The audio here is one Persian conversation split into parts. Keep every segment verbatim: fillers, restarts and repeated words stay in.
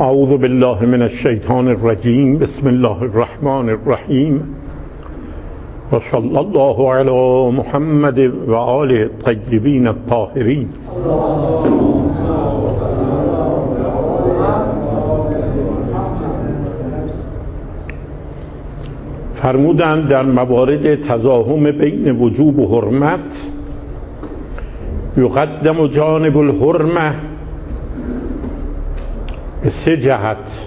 اعوذ بالله من الشیطان الرجیم. بسم الله الرحمن الرحیم و صلی الله علی محمد و آل الطیبین الطاهرین. فرمودند در موارد تزاحم بین وجوب و حرمت یقدم جانب الحرمه به سه جهت.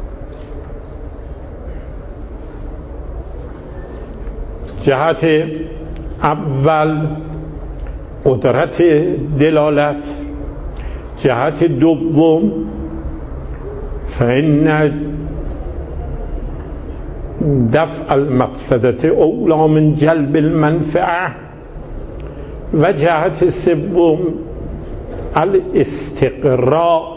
جهت اول قدرت دلالت، جهت دوم فإن دفع المفسدة اولی من جلب المنفعه، و جهت سوم الاستقراء.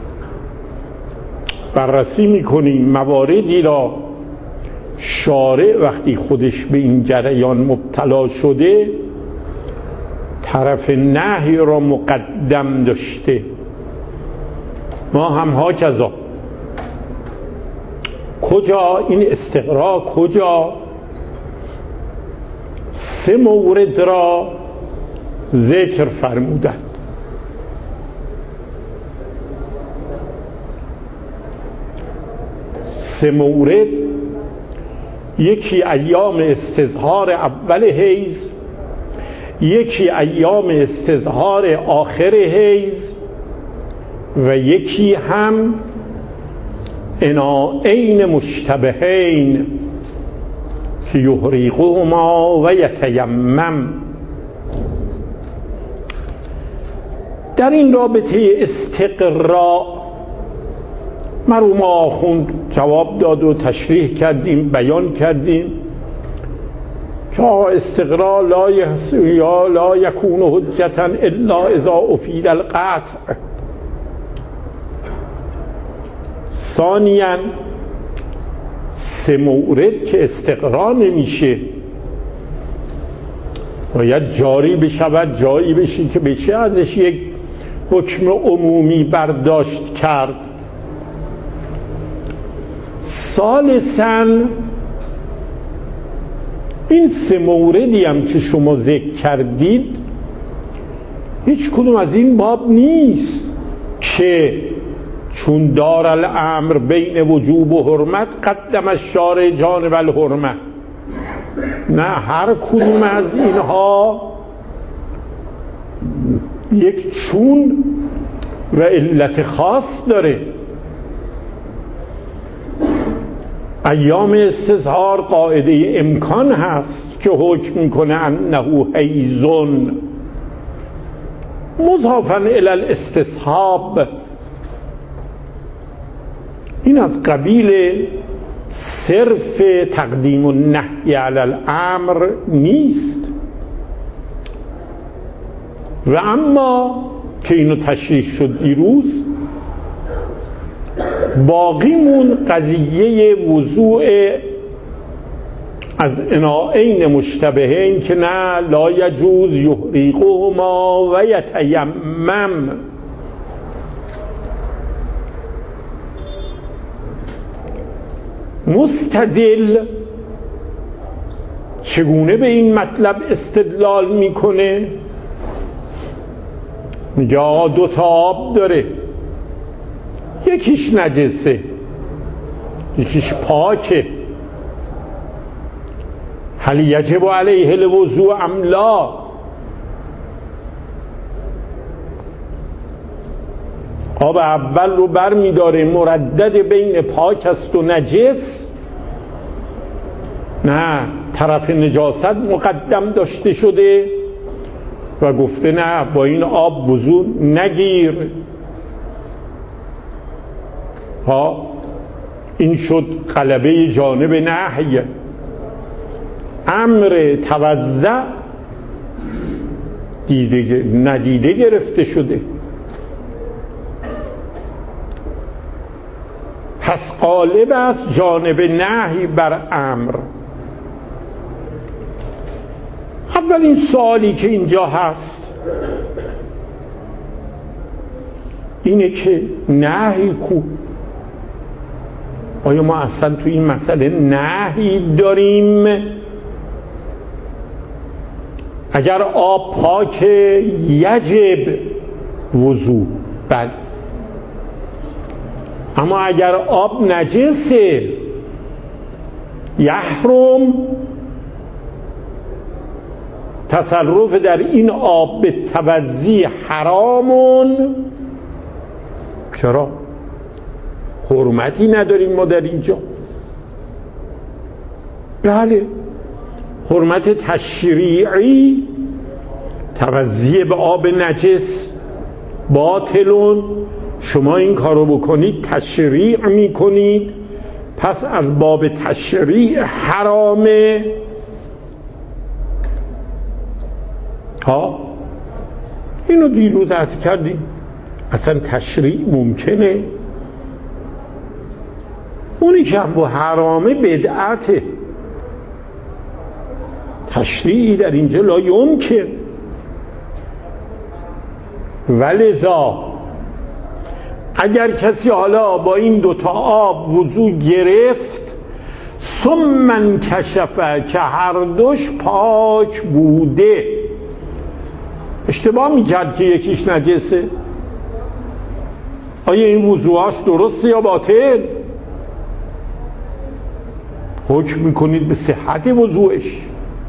بررسی میکنیم مواردی را شارع وقتی خودش به این جریان مبتلا شده طرف نهی را مقدم داشته، ما هم هاکذا. کجا این استقراء؟ کجا سه مورد را ذکر فرمودند. سه مورد، یکی ایام استظهار اول حیض، یکی ایام استظهار آخر حیض، و یکی هم اناءین مشتبهین که یحرقهما و یتیمم. در این رابطه استقراء مرحوم آخوند جواب داد و تشریح کردیم، بیان کردیم که استقراء لا یا لا یکون حجتا الا اذا افید القطع. ثانیاً سه مورد که استقراء نمیشه، باید جاری بشود، جایی بشی که بشه ازش یک حکم عمومی برداشت کرد. ثالثاً این سه موردی هم که شما ذکر کردید هیچ کدوم از این باب نیست که چون دار الامر بین وجوب و حرمت قدم الشارع جانب الحرمه. نه، هر کدوم از اینها یک چون و علت خاص داره. ایام استظهار قاعده امکان هست که حکم میکنه انه حیضون مضافاً الی الاستصحاب. این از قبیل صرف تقدیم النهی علی الامر نیست. و اما که اینو تشریح شد دیروز، باقیمون قضیه وضوع از اناءین مشتبهین که نه لا یجوز یحرقهما و یتیمم. مستدل چگونه به این مطلب استدلال میکنه؟ میگه آقا دو تا آب داره، یکیش نجسه یکیش پاکه، هل یجب علیه الوضوء ام لا؟ آب اول رو بر میداره مردد بین پاک است و نجس. نه، طرف نجاست مقدم داشته شده و گفته نه با این آب وضو نگیر. ها، این شد غلبه جانب نهی. امر توضع دیده ندیده گرفته شده. پس غالب است جانب نهی بر امر. اولین سوالی که اینجا هست اینه که نهی کو؟ آیا ما اصلا تو این مسئله نهی داریم؟ اگر آب پاک یجب وضو، بله، اما اگر آب نجسه یحرم تصرف در این آب به توزی حرامون. چرا؟ حرمتی نداریم ما در اینجا؟ بله، حرمت تشریعی، توزیع به آب نجس باطلون، شما این کارو بکنید تشریع میکنید، پس از باب تشریع حرامه. ها اینو دیروز عرض کردیم، اصلا تشریع ممکنه، اونی که هم با حرامه بدعته، تشریعی در اینجا لا یمکن. ولذا اگر کسی حالا با این دوتا آب وضو گرفت ثم انکشف که هر دوش پاک بوده، اشتباه میکرد که یکیش نجسه، آیا این وضوهاش درسته یا باطل؟ حکم میکنید به صحت وضوعش،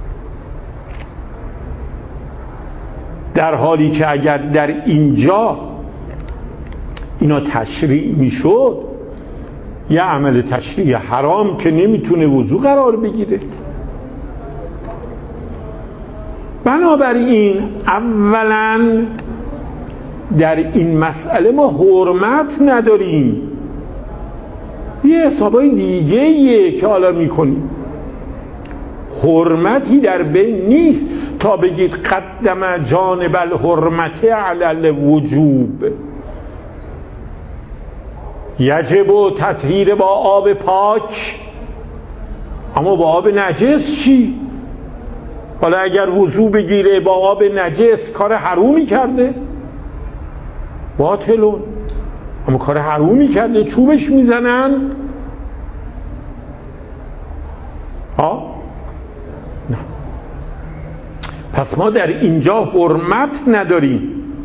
در حالی که اگر در اینجا اینا تشریع میشد، یه عمل تشریع حرام که نمیتونه وضو قرار بگیره. بنابراین اولا در این مسئله ما حرمت نداریم، یه حسابای دیگه ایه که حالا میکنیم، حرمتی در بین نیست تا بگید قدم جانب الحرمت علی الوجوب. یجب و تطهیر با آب پاک، اما با آب نجس چی؟ حالا اگر وضو بگیره با آب نجس کار حرومی کرده؟ باطلون، اما کار حرومی کرده، چوبش میزنن؟ ها؟ نه. پس ما در اینجا حرمت نداریم.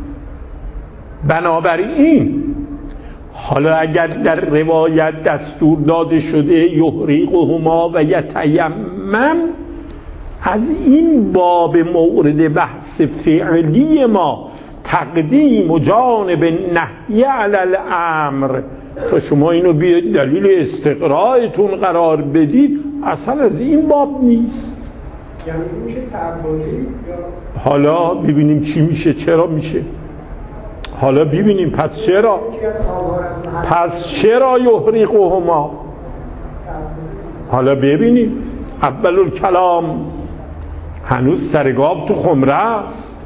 بنابراین حالا اگر در روایت دستور داده شده یحرقهما و یتیمم، از این باب مورد بحث فعلی ما تقدیم و جانب نهی علی الامر، تا شما اینو بیاید دلیل استقرایتون قرار بدید، اصلا از این باب نیست. یعنی میشه تعبدی؟ حالا ببینیم چی میشه، چرا میشه، حالا ببینیم. پس چرا پس چرا یحرقهما؟ حالا ببینیم. اول الکلام، هنوز سرگاب تو خمره است.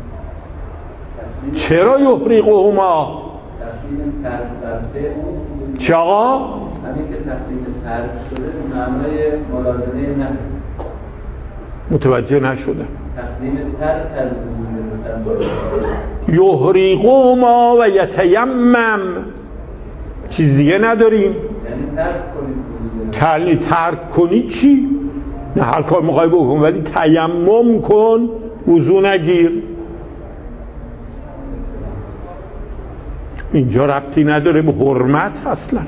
چرا یحرقهما؟ چه آقا؟ همین که تقدیم ترک شده به معنای ملازمه نه. متوجه نشدم. تقدیم ترک از یحرقهما و یتیمم، چیز دیگه نداریم. یعنی ترک کنید. تلی ترک کنی چی؟ نه، هر کار میخوای بکن ولی تیمم کن، وضو نگیر. اینجا ربطی نداره به حرمت اصلا.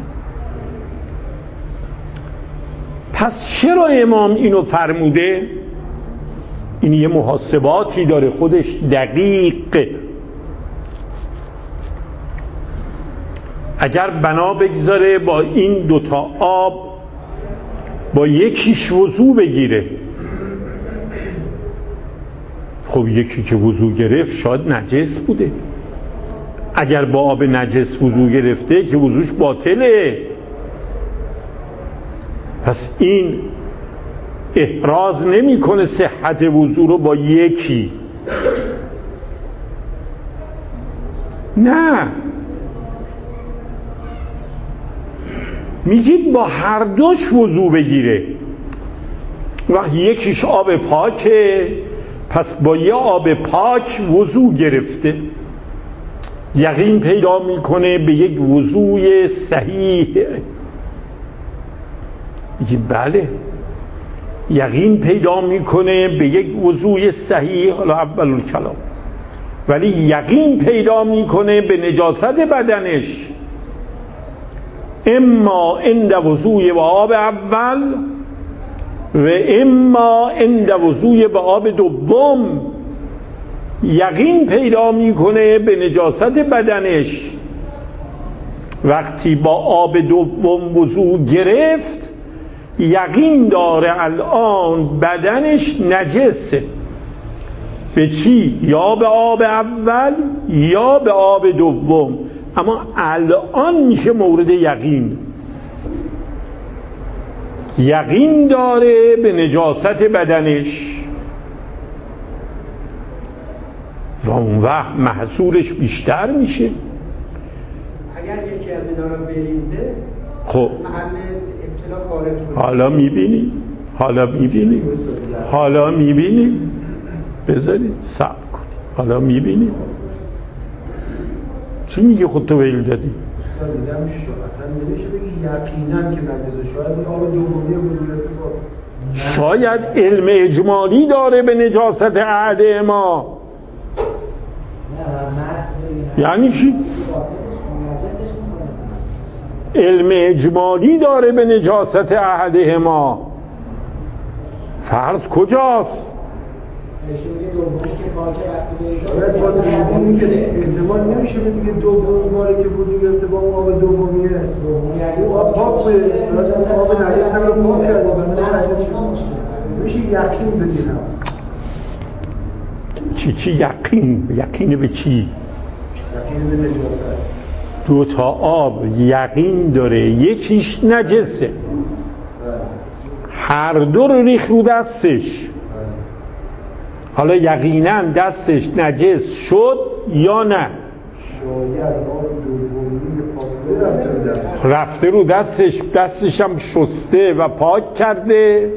پس چرا امام اینو فرموده؟ این یه محاسباتی داره خودش دقیق. اگر بنا بگذاره با این دوتا آب با یکیش وضو بگیره، خب یکی که وضو گرفت شاید نجس بوده. اگر با آب نجس وضو گرفته که وضوش باطله، پس این احراز نمیکنه صحت وضو رو با یکی. نه، میگید با هر دوش وضو بگیره. وقتی یکیش آب پاکه، پس با یه آب پاک وضو گرفته، یقین پیدا میکنه به یک وضوی صحیح. میگیم بله، یقین پیدا میکنه به یک وضوء صحیح، حالا اول الکلام، ولی یقین پیدا میکنه به نجاست بدنش، اما عند وضوء به آب اول و اما عند وضوء به آب دوم. یقین پیدا میکنه به نجاست بدنش وقتی با آب دوم وضوء گرفت، یقین داره الان بدنش نجسه. به چی؟ یا به آب اول یا به آب دوم، اما الان میشه مورد یقین. یقین داره به نجاست بدنش و اون وقت محصورش بیشتر میشه. اگر یکی از اینا رو بریزه خب محل ابتلا خارج کنه. حالا میبینی حالا میبینی حالا میبینی بذارید صبر کن، حالا میبینی چی میگه؟ خودتو ویل دادی. استاد میگم اصلا نمیشه بگی یقینا که نجسه، شاید آب دومی وجود اتفاق، شاید علم اجمالی داره به نجاست عهد ما. یعنی چی؟ علم اجمالی داره به نجاست عهد ما. فرض کجاست؟ شاید با دومی که احتمال نمیشه بگه دوم باره که وجود ارتباط آب دومیه آب پاک به آب نجس رو پاک کرده میشه یقین بگیر هست. چی چی یقین؟ یقین به چی؟ یقین به نجاست. دو تا آب یقین داره، یکیش نجسه، هر دو رو ریخت رو دستش، حالا یقینا دستش نجس شد یا نه؟ شاید آب دومی پاک رفته رو دستش، رفته رو دستش، دستش هم شسته و پاک کرده.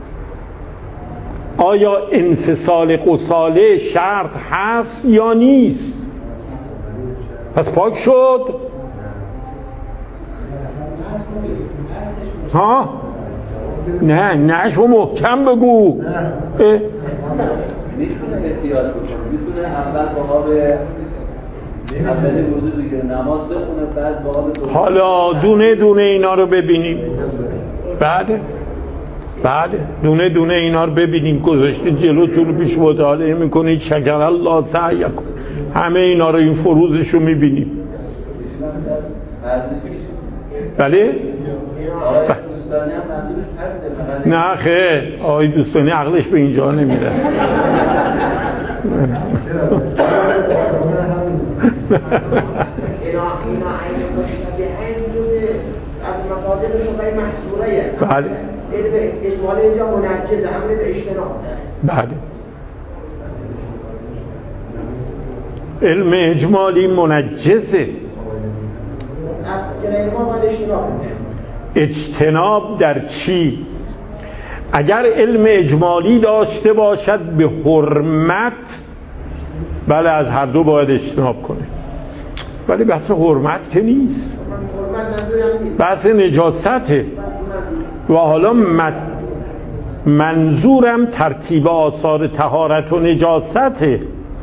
آیا انفصال غساله شرط هست یا نیست؟ پس پاک شد؟ ها؟ نه نه شو محکم بگو. میتونه احتیاط بکنه، میتونه اول با آب اولی وضو بگیره، نماز بخونه، بعد با آب دوم. حالا دونه دونه اینا رو ببینیم. بعد بعد دونه دونه اینا رو ببینیم. گذاشتید جلوتون پیش مطالعه میکنید، شکر الله سعیکم، همه اینا رو این فروزش رو میبینیم. بله؟ نه خیر، آقای دوستانی عقلش به اینجا نمیرسه. بله اجمال اینجا منجز امر به اجتناب. بله علم اجمالی منجزه. اجتناب در چی؟ اگر علم اجمالی داشته باشد به حرمت، بله از هر دو باید اجتناب کنه، ولی بحث حرمت که نیست، بحث نجاسته. و حالا منظورم ترتیب آثار طهارت و نجاسته.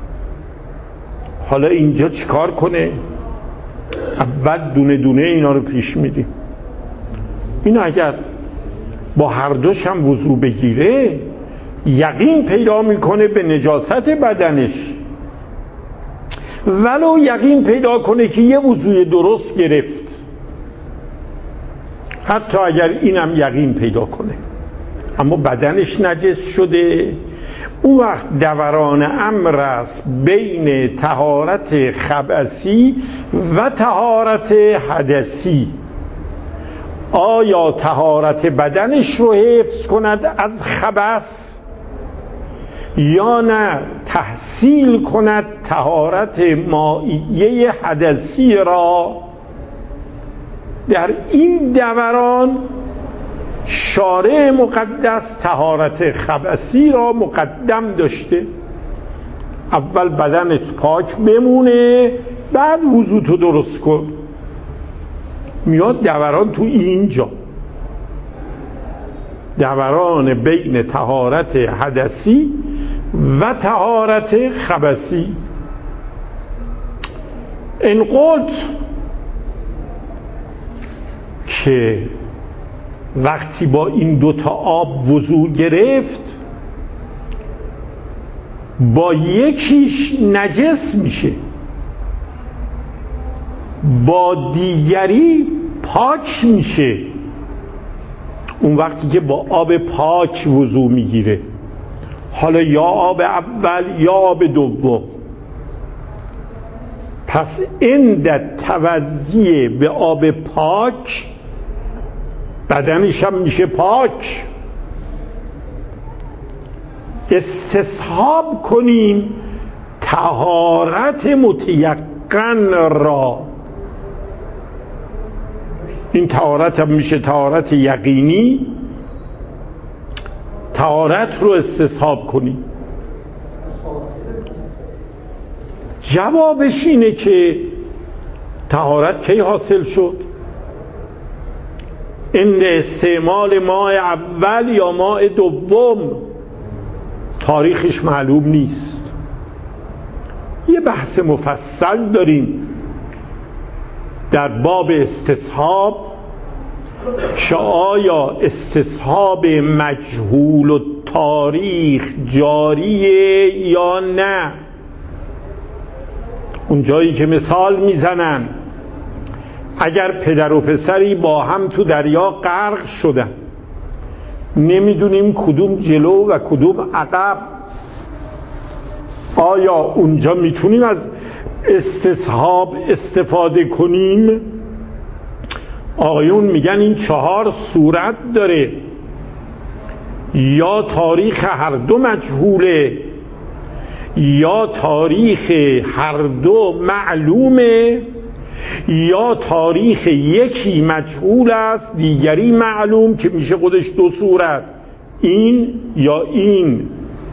حالا اینجا چیکار کنه؟ اول دونه دونه اینا رو پیش میریم. این اگر با هر دوش هم وضو بگیره، یقین پیدا میکنه به نجاست بدنش، ولو یقین پیدا کنه که یه وضوی درست گرفت، حتی اگر اینم یقین پیدا کنه اما بدنش نجس شده، اون وقت دوران امر است بین طهارت خبثی و طهارت حدثی. آیا طهارت بدنش رو حفظ کند از خبث یا نه تحصیل کند طهارت مائیه حدثی را؟ در این دوران شارع مقدس طهارت خبثی را مقدم داشته. اول بدنت پاک بمونه، بعد وضو تو درست کن. میاد دوران تو اینجا. دوران بین طهارت حدثی و طهارت خبثی. این قلت که وقتی با این دوتا آب وضو گرفت، با یکیش نجس میشه، با دیگری پاک میشه. اون وقتی که با آب پاک وضو میگیره، حالا یا آب اول یا آب دوم. پس عند توضیح به آب پاک بدنش هم میشه پاک. استصحاب کنیم طهارت متیقن را. این طهارت هم میشه طهارت یقینی. طهارت رو استصحاب کنیم. جوابش اینه که طهارت کی حاصل شد؟ عند استعمال ماء اول یا ماء دوم. تاریخش معلوم نیست. یه بحث مفصل داریم در باب استصحاب که آیا استصحاب مجهول و تاریخ جاریه یا نه. اون جایی که مثال میزنن اگر پدر و پسری با هم تو دریا غرق شدن، نمیدونیم کدوم جلو و کدوم عقب، آیا اونجا میتونیم از استصحاب استفاده کنیم؟ آقایون میگن این چهار صورت داره: یا تاریخ هر دو مجهوله، یا تاریخ هر دو معلومه، یا تاریخ یکی مجهول است دیگری معلوم، که میشه خودش دو صورت، این یا این.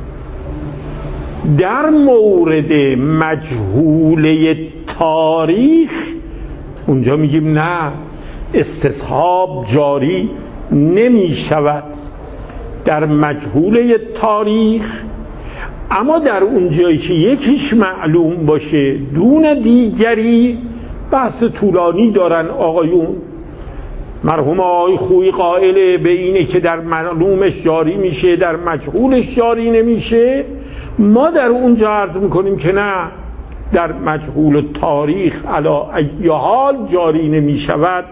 در مورد مجهوله تاریخ اونجا میگیم نه، استصحاب جاری نمی شود در مجهوله تاریخ. اما در اونجایی که یکیش معلوم باشه دون دیگری، بحث طولانی دارن آقایون. مرحوم آقای خویی قائل به اینه که در معلومش جاری میشه، در مجهولش جاری نمیشه. ما در اونجا عرض میکنیم که نه، در مجهول تاریخ علا ای حال جاری نمیشود.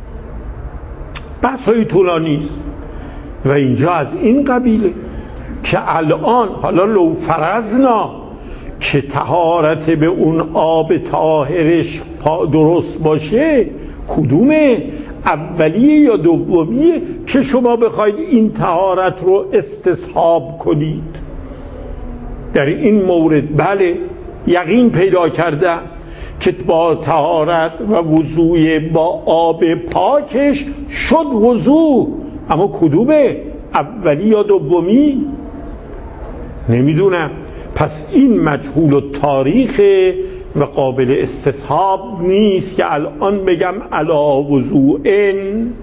بحث های طولانی است و اینجا از این قبیله که الان حالا لو فرضنا که طهارت به اون آب طاهرش درست باشه، کدومه؟ اولیه یا دومیه که شما بخواید این طهارت رو استصحاب کنید؟ در این مورد بله، یقین پیدا کردم که با طهارت و وضوء با آب پاکش شد وضوء. اما کدومه؟ اولی یا دومی؟ نمیدونم. پس این مجهول التاریخه و قابل استصحاب نیست که الان بگم علا وضوئن.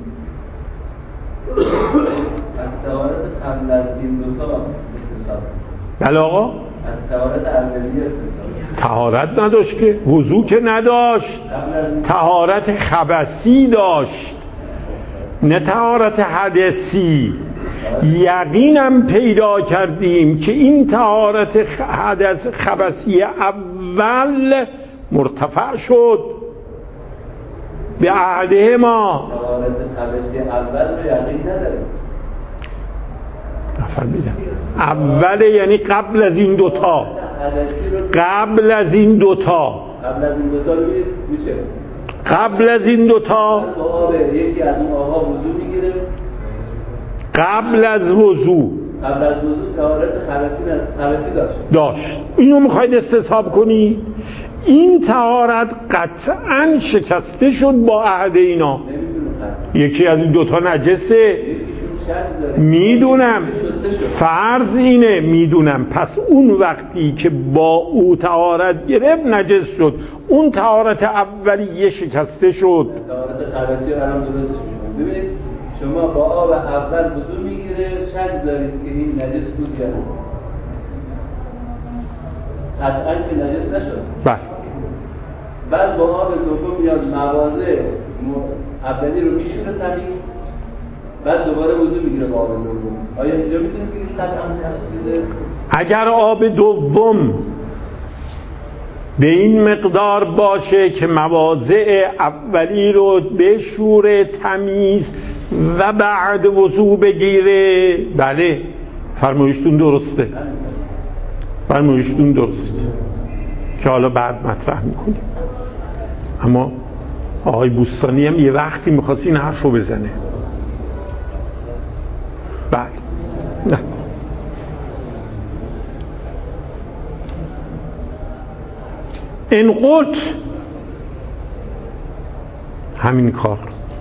از طهارت قبل از این دوتا استصحاب. بله آقا، از طهارت اولیه استصحاب. طهارت نداشت که، وضو که نداشت، طهارت خبثی داشت نه طهارت حدثی. یقینم پیدا کردیم که این طهارت حدث خبثی اول مرتفع شد به عهده ما. طهارت خبثی اول رو یقین نداریم. نفهمیدم. اول یعنی قبل از این دوتا، قبل از این دوتا قبل از این دوتا رو میشه قبل از این دوتا با آب یکی از اون آقا وضو میگیره. قبل از وضو قبل از وضو طهارت خبثی داشت داشت اینو میخواید استصحاب کنی؟ این طهارت قطعا شکسته شد با عهد اینا. یکی از این دوتا نجسه، میدونم، فرض اینه، میدونم. پس اون وقتی که با او طهارت گرفت نجس شد، اون طهارت اولیه شکسته شد. طهارت خبثی رو الان درست می‌کنه. ببینید شما با آب اول وضو میگیره، شک دارید که این نجس بود یا نه، قطعا که نجس نشد. بله. بعد با آب دوم میاد مواضع اولی رو میشونه تمیز، بعد دوباره وضو میگیره با آب دوم. آیا اینجا میتونیم بگید قطعا تشخیص؟ اگر آب دوم به این مقدار باشه که مواضع اولی رو بشوره تمیز و بعد وضو بگیره، بله فرمایشتون درسته، فرمایشتون درسته که حالا بعد مطرح میکنیم. اما آقای بوستانی هم یه وقتی میخواست این حرف رو بزنه. بله نه این قلت همین کار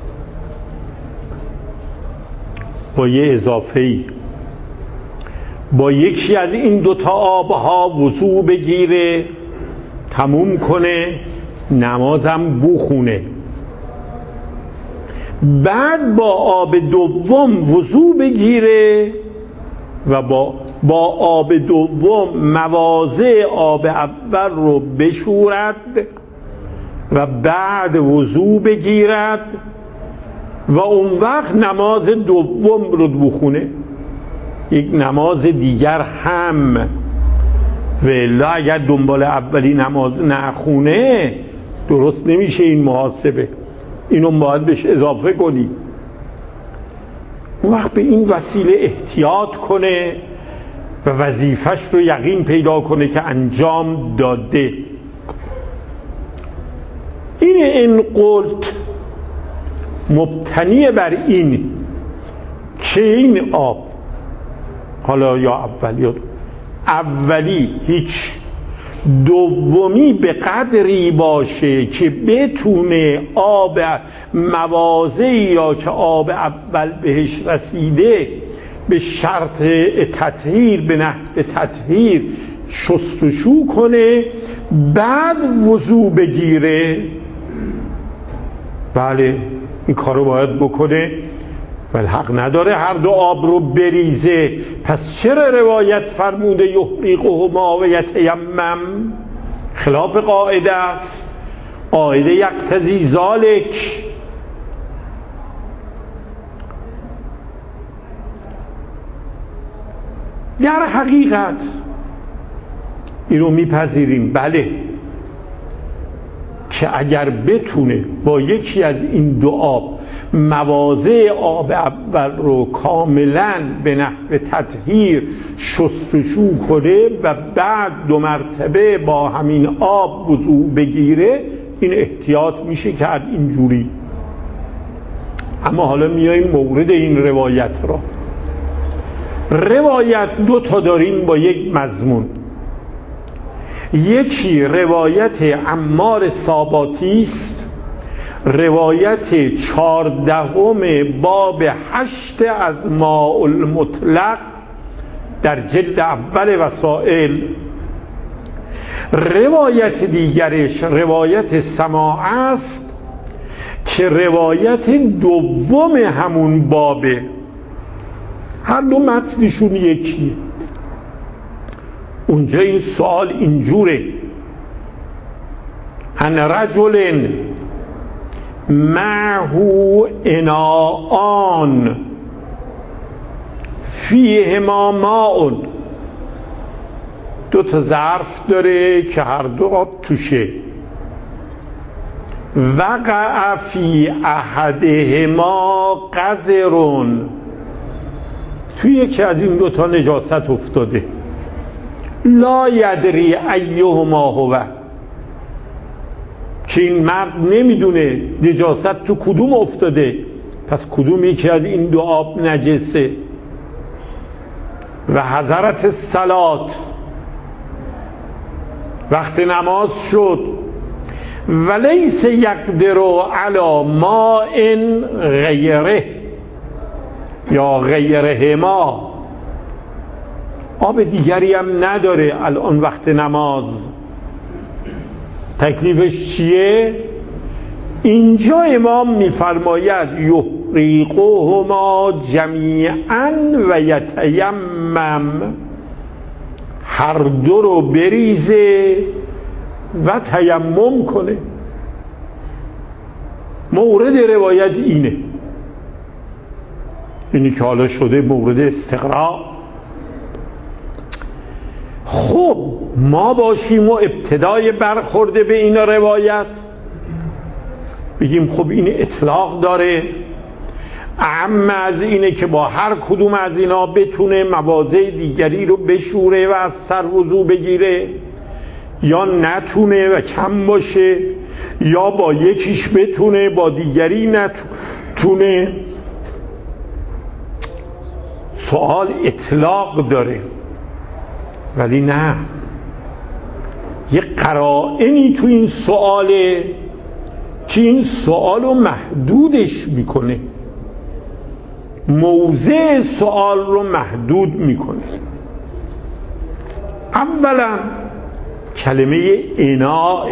با یه اضافه‌ای با یکی از این دوتا آبها وضو بگیره، تموم کنه، نمازم بخونه، بعد با آب دوم وضو بگیره و با با آب دوم مواضع آب اول رو بشورد و بعد وضو بگیرد و اون وقت نماز دوم رو بخونه، یک نماز دیگر هم. و الا اگر دنبال اولی نماز نخونه درست نمیشه این محاسبه، اینو باید بهش اضافه کنی. اون وقت به این وسیله احتیاط کنه و وظیفش رو یقین پیدا کنه که انجام داده. این این قلت مبتنی بر این که این آب، حالا یا اول یا اولی هیچ، دومی به قدری باشه که بتونه آب مواضعی را که آب اول بهش رسیده به شرط تطهیر، به نحو تطهیر شستشو کنه، بعد وضو بگیره. بله این کارو باید بکنه، ولی حق نداره هر دو آب رو بریزه. پس چرا روایت فرموده یحرقهما و یتیمم؟ خلاف قاعده است. قاعده یقتضی ذالک. در حقیقت اینو میپذیریم، بله، که اگر بتونه با یکی از این دو آب مواضع آب اول رو کاملا به نحو تطهیر شستشو کنه و بعد دو مرتبه با همین آب وضو بگیره، این احتیاط میشه کرد اینجوری. اما حالا میاییم مورد این روایت را. روایت دو تا داریم با یک مضمون. یکی روایت عمار ساباتی است، روایت چهاردهم باب هشت از ماء المطلق در جلد اول وسائل. روایت دیگرش روایت سماع است که روایت دوم همون بابه، هر دو متنشون یکیه. اونجا این سوال اینجوره: ان رجل معه اناءان فیهما ماء، دو تا ظرف داره که هر دو آب توشه، وقع فی احدهما قذر، توی یکی از این دو تا نجاست افتاده، لا یدری ایهما هو، که این مرد نمیدونه نجاست تو کدوم افتاده، پس کدوم یکی از این دو آب نجسه. و حضرت الصلات، وقت نماز شد، ولیس یقدر علی ماء غیره یا غیرهما، آب دیگری هم نداره الان وقت نماز. تکلیفش چیه؟ اینجا امام میفرماید یحرقهما جمیعا و یتیمم، هر دو رو بریزه و تیمم کنه. مورد روایت اینه، اینی که حالا شده مورد استقراء. خب ما باشیم و ابتدای برخورده به این روایت بگیم خب این اطلاق داره، اعم از اینه که با هر کدوم از اینا بتونه مواضع دیگری رو بشوره و از سر وضو بگیره، یا نتونه و کم باشه، یا با یکیش بتونه با دیگری نتونه. سوال اطلاق داره، ولی نه، یه قرائنی تو این سواله که این سوال رو محدودش میکنه، موضع سوال رو محدود میکنه. اولا کلمه اناء،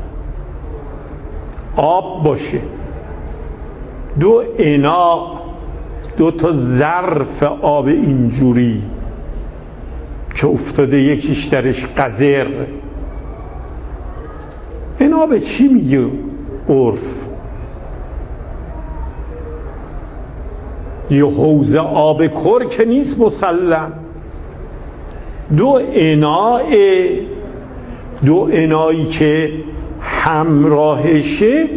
آب باشه. دو اناء، دو تا ظرف آب اینجوری که افتاده یکیش درش قذر. اناء به چی میگه عرف؟ یه حوض آب کر که نیست مسلم. دو اناء، دو انایی که همراهشه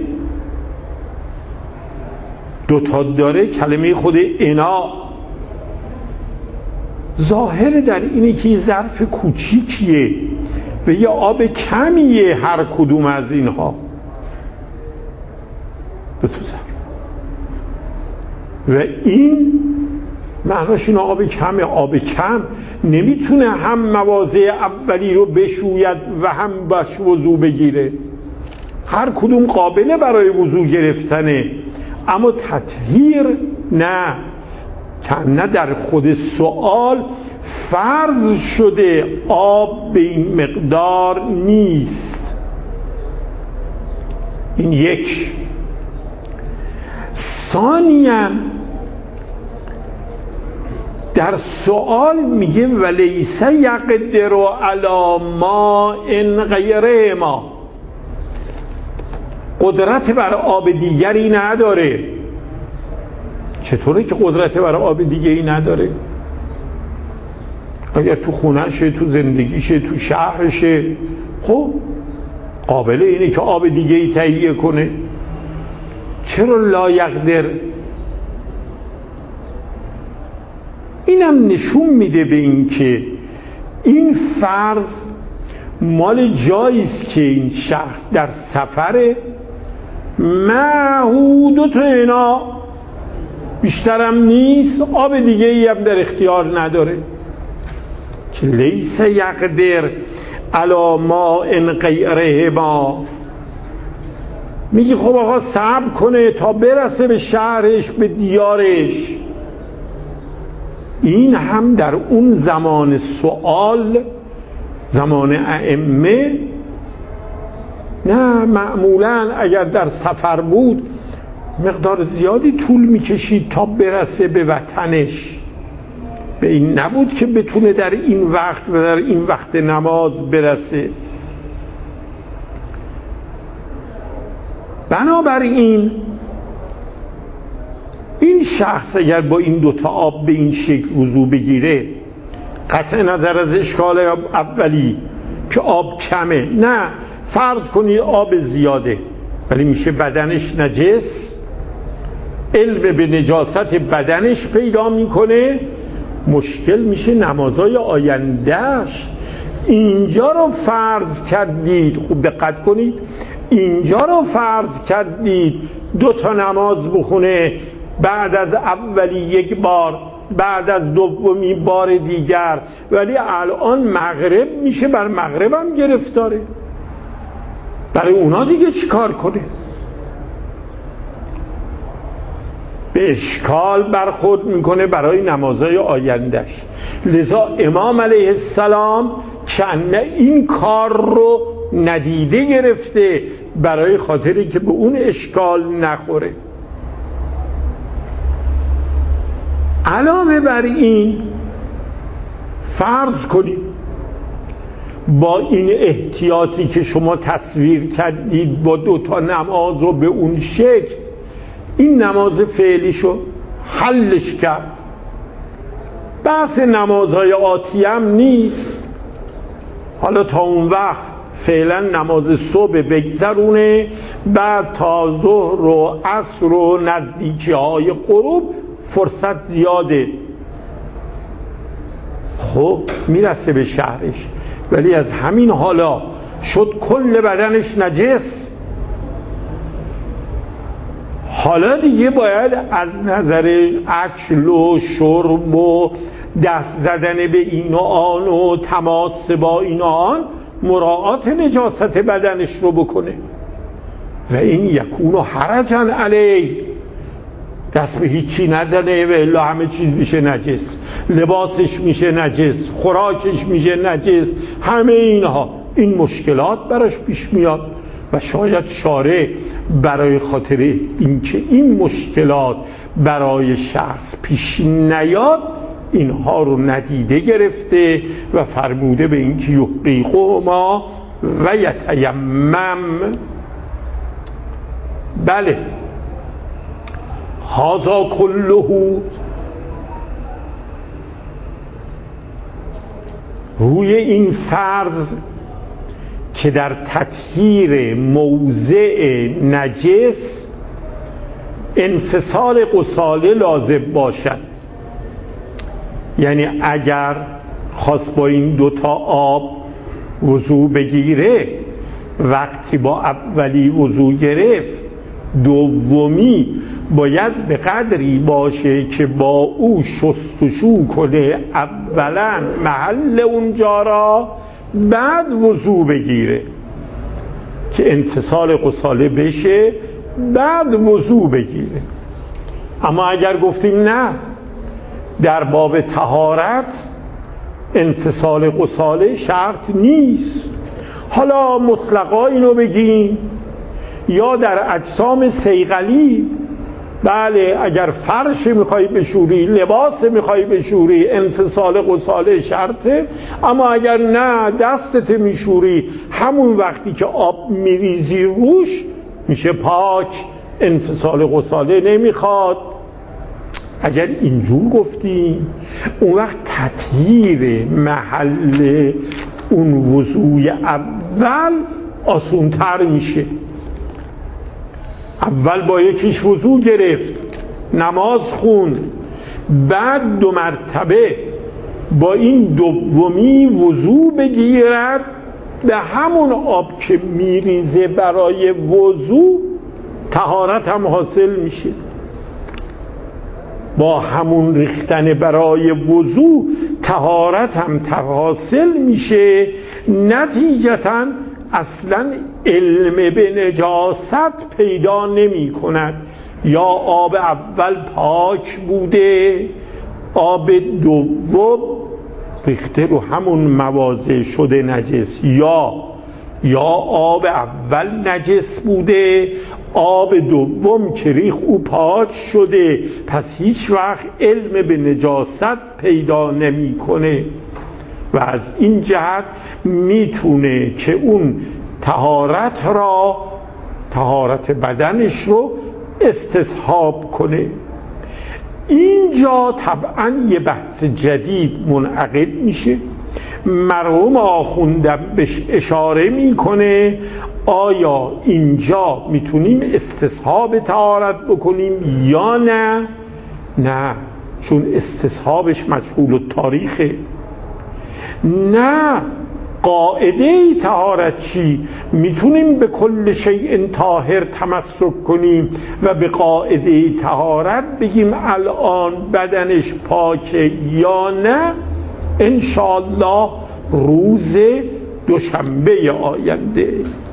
دو تا داره. کلمه خود انا ظاهر در اینه که یه ظرف کوچیکیه و یه آب کمیه هر کدوم از اینها به تو ظرف، و این معناش این آب کمه. آب کم نمیتونه هم مواضع اولی رو بشوید و هم باش وضو بگیره. هر کدوم قابله برای وضو گرفتنه، اما تطهیر نه. نه در خود سوال فرض شده آب به این مقدار نیست. این یک. ثانیاً در سوال میگه ولیس یقدر علی ماء غیر ما، قدرت بر آب دیگری نداره. چطوره که قدرت بر آب دیگری نداره؟ اگر تو خونهشه، تو زندگیشه، تو شهرشه، خب قابل اینه که آب دیگری تهیه کنه. چرا لا یقدر؟ اینم نشون میده به این که این فرض مال جاییست که این شخص در سفره، معهود تو اینا بیشترم نیست، آب دیگه ای هم در اختیار نداره. که لیس یقدر علی ماء غیر ما، میگی خب آقا صبر کنه تا برسه به شهرش، به دیارش. این هم در اون زمان سوال، زمان ائمه، نه معمولا اگر در سفر بود مقدار زیادی طول میکشید تا برسه به وطنش. به این نبود که بتونه در این وقت و در این وقت نماز برسه. بنابراین این شخص اگر با این دوتا آب به این شکل وضو بگیره، قطع نظر از اشکال اولی که آب کمه، نه فرض کنید آب زیاده ولی میشه بدنش نجس، علم به نجاست بدنش پیدا میکنه، مشکل میشه نمازهای آیندهش. اینجا رو فرض کردید، خوب دقت کنید، اینجا رو فرض کردید دو تا نماز بخونه، بعد از اولی یک بار، بعد از دومی بار دیگر، ولی الان مغرب میشه، بر مغرب هم گرفتاره. برای اونا دیگه چی کار کنه؟ به اشکال برخورد میکنه برای نمازهای آیندهش. لذا امام علیه السلام چند این کار رو ندیده گرفته، برای خاطری که به اون اشکال نخوره. علاوه بر این فرض کنیم با این احتیاطی که شما تصویر کردید با دوتا نماز رو به اون شکل این نماز فعلیشو حلش کرد، بحث نمازهای آتی هم نیست. حالا تا اون وقت فعلا نماز صبح بگذرونه، بعد تا ظهر و عصر و نزدیکی های غروب فرصت زیاده. خب میرسه به شهرش، ولی از همین حالا شد کل بدنش نجس. حالا دیگه باید از نظر اکل و شرب و دست زدن به این و آن و تماس با این و آن مراعات نجاست بدنش رو بکنه. و این یکون و حرجا علیه، دست به هیچی نزنه و الا همه چیز میشه نجس، لباسش میشه نجس، خوراکش میشه نجس، همه اینها این مشکلات براش پیش میاد. و شاید شارع برای خاطر اینکه این مشکلات برای شخص پیش نیاد اینها رو ندیده گرفته و فرموده به اینکه یحریقهما و یتیمم. بله هذا کله روی این فرض که در تطهیر موضع نجس انفصال غساله لازم باشد. یعنی اگر خواست با این دوتا آب وضو بگیره، وقتی با اولی وضو گرفت دومی باید به قدری باشه که با او شستشو کنه اولا محل اونجا را، بعد وضو بگیره که انفصال غساله بشه، بعد وضو بگیره. اما اگر گفتیم نه، در باب طهارت انفصال غساله شرط نیست، حالا مطلقا اینو بگیم یا در اجسام صیقلی، بله اگر فرش میخوای بشوری، لباس میخوای بشوری، انفصال غساله شرطه. اما اگر نه دستت میشوری، همون وقتی که آب میریزی روش میشه پاک، انفصال غساله نمیخواد. اگر اینجور گفتیم اون وقت تطهیر محل اون وضوی اول آسونتر میشه. اول با یکیش وضو گرفت، نماز خوند، بعد دو مرتبه با این دومی وضو بگیرد، به همون آب که میریزه برای وضو طهارت هم حاصل میشه. با همون ریختن برای وضو طهارت هم حاصل میشه. نتیجتاً اصلا علم به نجاست پیدا نمی کند. یا آب اول پاک بوده، آب دوم ریخته رو همون مواضع شده نجس، یا یا آب اول نجس بوده، آب دوم که ریخ او پاک شده، پس هیچ وقت علم به نجاست پیدا نمی کنه. و از این جهت میتونه که اون طهارت را، طهارت بدنش رو استصحاب کنه. اینجا طبعا یه بحث جدید منعقد میشه. مرحوم آخوندم بهش اشاره میکنه آیا اینجا میتونیم استصحاب طهارت بکنیم یا نه؟ نه، چون استصحابش مجهول التاریخه. نه، قاعده طهارت چی؟ میتونیم به کل شیء طاهر تمسک کنیم و به قاعده طهارت بگیم الان بدنش پاکه یا نه؟ انشاءالله روز دوشنبه آینده.